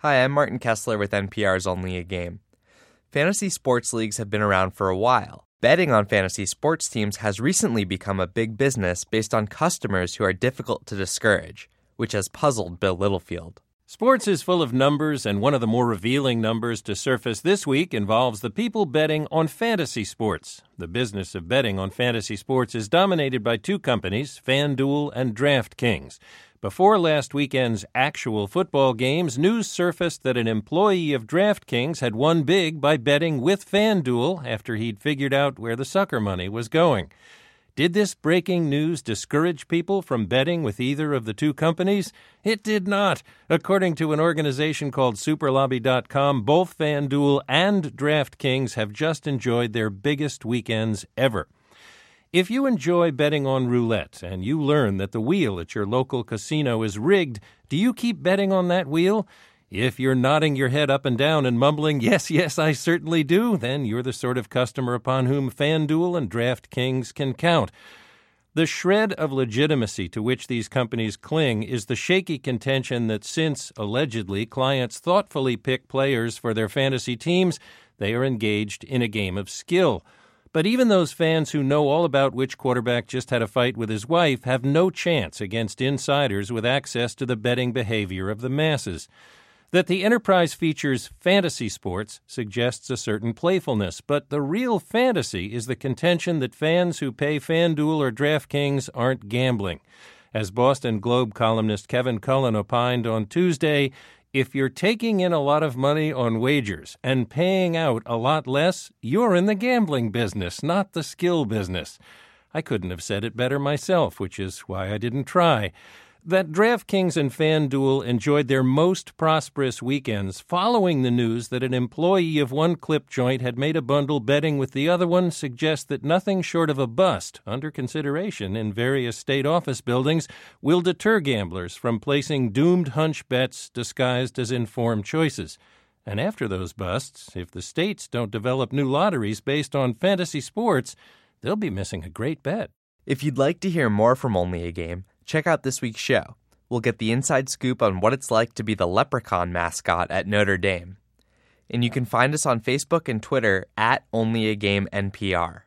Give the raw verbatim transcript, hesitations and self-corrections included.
Hi, I'm Martin Kessler with N P R's Only a Game. Fantasy sports leagues have been around for a while. Betting on fantasy sports teams has recently become a big business based on customers who are difficult to discourage, which has puzzled Bill Littlefield. Sports is full of numbers, and one of the more revealing numbers to surface this week involves the people betting on fantasy sports. The business of betting on fantasy sports is dominated by two companies, FanDuel and DraftKings. Before last weekend's actual football games, news surfaced that an employee of DraftKings had won big by betting with FanDuel after he'd figured out where the sucker money was going. Did this breaking news discourage people from betting with either of the two companies? It did not. According to an organization called Super Lobby dot com, both FanDuel and DraftKings have just enjoyed their biggest weekends ever. If you enjoy betting on roulette and you learn that the wheel at your local casino is rigged, do you keep betting on that wheel? If you're nodding your head up and down and mumbling, yes, yes, I certainly do, then you're the sort of customer upon whom FanDuel and DraftKings can count. The shred of legitimacy to which these companies cling is the shaky contention that since, allegedly, clients thoughtfully pick players for their fantasy teams, they are engaged in a game of skill. But even those fans who know all about which quarterback just had a fight with his wife have no chance against insiders with access to the betting behavior of the masses. That the enterprise features fantasy sports suggests a certain playfulness, but the real fantasy is the contention that fans who pay FanDuel or DraftKings aren't gambling. As Boston Globe columnist Kevin Cullen opined on Tuesday, if you're taking in a lot of money on wagers and paying out a lot less, you're in the gambling business, not the skill business. I couldn't have said it better myself, which is why I didn't try. That DraftKings and FanDuel enjoyed their most prosperous weekends following the news that an employee of one clip joint had made a bundle betting with the other one suggests that nothing short of a bust, under consideration in various state office buildings, will deter gamblers from placing doomed hunch bets disguised as informed choices. And after those busts, if the states don't develop new lotteries based on fantasy sports, they'll be missing a great bet. If you'd like to hear more from Only a Game, check out this week's show. We'll get the inside scoop on what it's like to be the leprechaun mascot at Notre Dame. And you can find us on Facebook and Twitter at Only a Game N P R.